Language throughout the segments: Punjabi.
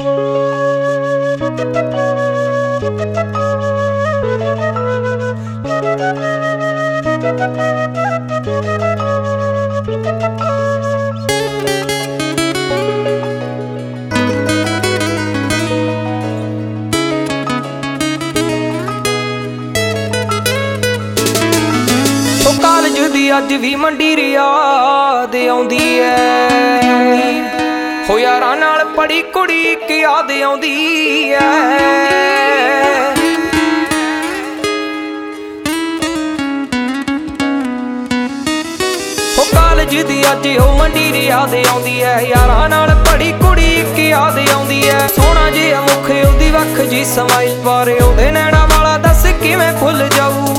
ਕਾਲਜ ਦੀ ਅੱਜ ਵੀ ਮੰਡੀਰ ਯਾਦ ਆਉਂਦੀ ਐ ਹੋ ਯਾਰਾਂ ਨਾਲ ਪੜੀ ਕੁੜੀ ਇੱਕ ਯਾਦ ਆਉਂਦੀ ਐ ਹੋ ਕਾਲਜ ਦੀ ਅੱਜ ਉਹ ਮੰਡੀਰ ਯਾਦ ਆਉਂਦੀ ਐ ਯਾਰਾਂ ਨਾਲ ਪੜੀ ਕੁੜੀ ਇੱਕ ਯਾਦ ਆਉਂਦੀ ਐ ਸੋਹਣਾ ਜਿਹਾ ਮੁਖ ਉਹਦੀ ਵੱਖ ਜੀ ਸਮਾਈਲ ਬਾਰੇ ਉਹਦੇ ਨੈਣਾ ਵਾਲਾ ਦੱਸ ਕਿਵੇਂ ਭੁੱਲ ਜਾਊ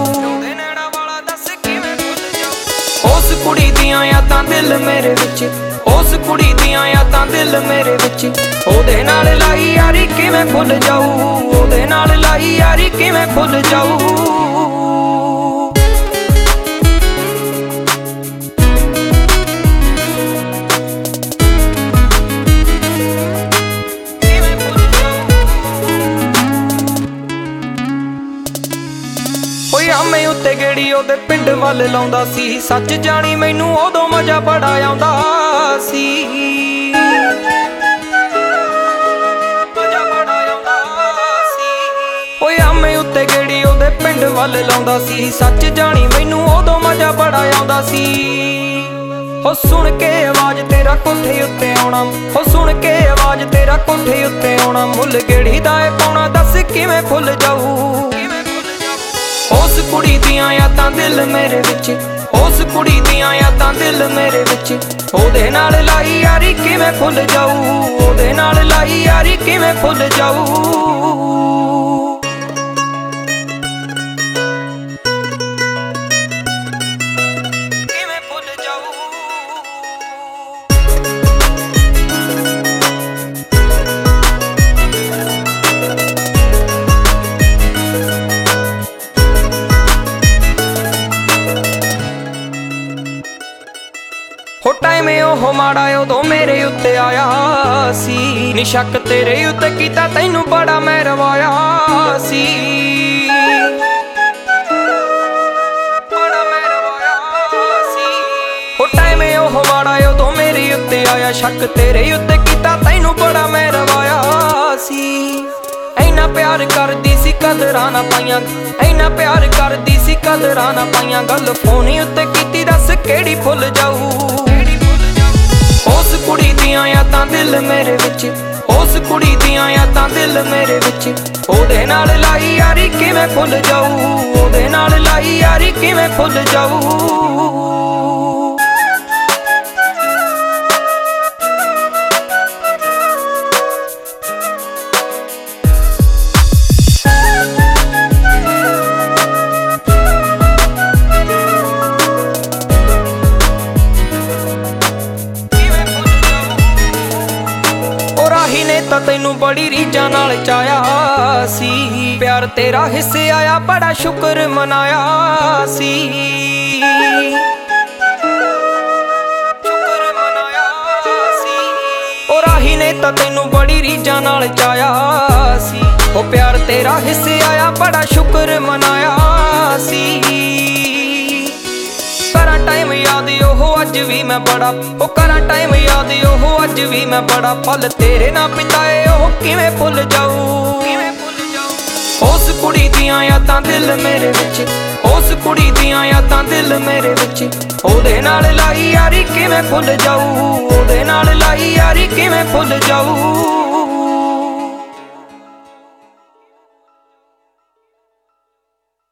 ਉਸ ਕੁੜੀ ਦੀਆਂ ਯਾਦਾਂ ਦਿਲ ਮੇਰੇ ਵਿੱਚ ਉਸ ਕੁੜੀ ਦੀਆਂ ਯਾਦਾਂ ਦਿਲ ਮੇਰੇ ਵਿੱਚ ਉਹਦੇ ਨਾਲ ਲਾਈ ਯਾਰੀ ਕਿਵੇਂ ਭੁੱਲ ਜਾਊ ਉਹਦੇ ਨਾਲ ਲਾਈ ਯਾਰੀ ਕਿਵੇਂ ਭੁੱਲ ਜਾਊ ਆਮੇ ਉੱਤੇ ਗੇੜੀ ਉਹਦੇ ਪਿੰਡ ਵੱਲ ਲਾਉਂਦਾ ਸੀ ਸੱਚ ਜਾਣੀ ਮੈਨੂੰ ਉਦੋਂ ਮਜ਼ਾ ਬੜਾ ਆਉਂਦਾ ਸੀ ਓਏ ਆਮੇ ਉੱਤੇ ਗੇੜੀ ਉਹਦੇ ਪਿੰਡ ਵੱਲ ਲਾਉਂਦਾ ਸੀ ਸੱਚ ਜਾਣੀ ਮੈਨੂੰ ਉਦੋਂ ਮਜ਼ਾ ਬੜਾ ਆਉਂਦਾ ਸੀ ਹੋ ਸੁਣ ਕੇ ਆਵਾਜ਼ ਤੇਰਾ ਕੋਠੇ ਉੱਤੇ ਆਉਣਾ ਹੋ ਸੁਣ ਕੇ ਆਵਾਜ਼ ਤੇਰਾ ਕੋਠੇ ਉੱਤੇ ਆਉਣਾ ਮੁੱਲ ਗੇੜੀ ਦਾ ਏ ਪਾਉਣਾ ਦੱਸ ਕਿਵੇਂ ਭੁੱਲ ਜਾਊ ਉਸ ਕੁੜੀ ਦੀਆਂ ਯਾਦਾਂ ਦਿਲ ਮੇਰੇ ਵਿੱਚ ਉਸ ਕੁੜੀ ਦੀਆਂ ਯਾਦਾਂ ਦਿਲ ਮੇਰੇ ਵਿੱਚ ਉਹਦੇ ਨਾਲ ਲਾਈ ਯਾਰੀ ਕਿਵੇਂ ਭੁੱਲ ਜਾਊ ਉਹਦੇ ਨਾਲ ਲਾਈ ਯਾਰੀ ਕਿਵੇਂ ਭੁੱਲ ਜਾਊ ਹੋ ਟਾਈਮ ਉਹ ਮਾੜਾ ਉਦੋਂ ਮੇਰੇ ਉੱਤੇ ਆਇਆ ਸੀ ਨੀ ਸ਼ੱਕ ਤੇਰੇ ਉੱਤੇ ਕੀਤਾ ਤੈਨੂੰ ਬੜਾ ਮੈਂ ਰਵਾਇਆ ਸੀ ਹੋ ਟਾਈਮ ਉਹ ਮਾੜਾ ਉਦੋਂ ਮੇਰੇ ਉੱਤੇ ਆਇਆ ਸ਼ੱਕ ਤੇਰੇ ਉੱਤੇ ਕੀਤਾ ਤੈਨੂੰ ਬੜਾ ਮੈਂ ਰਵਾਇਆ ਸੀ ਇੰਨਾ ਪਿਆਰ ਕਰਦੀ ਸੀ ਕਦਰਾਂ ਨਾ ਪਾਈਆਂ ਇੰਨਾ ਪਿਆਰ ਕਰਦੀ ਸੀ ਕਦਰਾਂ ਨਾ ਪਾਈਆਂ ਗੱਲ ਫੋਨ ਉੱਤੇ ਕੀਤੀ ਦੱਸ ਕਿਹੜੀ ਭੁੱਲ ਜਾਊ ਉਸ ਕੁੜੀ ਦੀਆਂ ਯਾਦਾਂ ਦਿਲ ਮੇਰੇ ਵਿੱਚ ਉਸ ਕੁੜੀ ਦੀਆਂ ਯਾਦਾਂ ਦਿਲ ਮੇਰੇ ਵਿੱਚ ਉਹਦੇ ਨਾਲ ਲਾਈ ਯਾਰੀ ਕਿਵੇਂ ਭੁੱਲ ਜਾਊ ਉਹਦੇ ਨਾਲ ਲਾਈ ਯਾਰੀ ਕਿਵੇਂ ਭੁੱਲ ਜਾਊ ਤਾਂ ਤੈਨੂੰ ਬੜੀ ਰੀਝਾਂ ਨਾਲ ਚਾਇਆ ਸੀ ਪਿਆਰ ਤੇਰਾ ਹਿੱਸੇ ਆਇਆ ਬੜਾ ਸ਼ੁਕਰ ਮਨਾਇਆ ਸੀ ਉਹ ਰਾਹੀ ਨੇ ਤਾਂ ਤੈਨੂੰ ਬੜੀ ਰੀਝਾਂ ਨਾਲ ਚਾਇਆ ਸੀ ਉਹ ਪਿਆਰ ਤੇਰਾ ਹਿੱਸੇ ਆਇਆ ਬੜਾ ਸ਼ੁਕਰ ਮਨਾਇਆ ਸੀ ਕਰਾਂ ਟਾਈਮ ਯਾਦ ਉਹ ਅੱਜ ਵੀ ਮੈਂ ਬੜਾ ਉਹ ਕਰਾਂ ਟਾਈਮ ਯਾਦ ਉਹ ਅੱਜ ਵੀ ਮੈਂ ਬੜਾ ਫਲ ਤੇਰੇ ਨਾਲ ਪਿਤਾਏ ਉਹ ਕਿਵੇਂ ਭੁੱਲ ਜਾਊ ਉਸ ਕੁੜੀ ਦੀਆਂ ਯਾਦਾਂ ਦਿਲ ਮੇਰੇ ਵਿੱਚ ਉਸ ਕੁੜੀ ਦੀਆਂ ਯਾਦਾਂ ਦਿਲ ਮੇਰੇ ਵਿੱਚ ਉਹਦੇ ਨਾਲ ਲਾਈ ਯਾਰੀ ਕਿਵੇਂ ਭੁੱਲ ਜਾਊ ਉਹਦੇ ਨਾਲ ਲਾਈ ਯਾਰੀ ਕਿਵੇਂ ਭੁੱਲ ਜਾਊ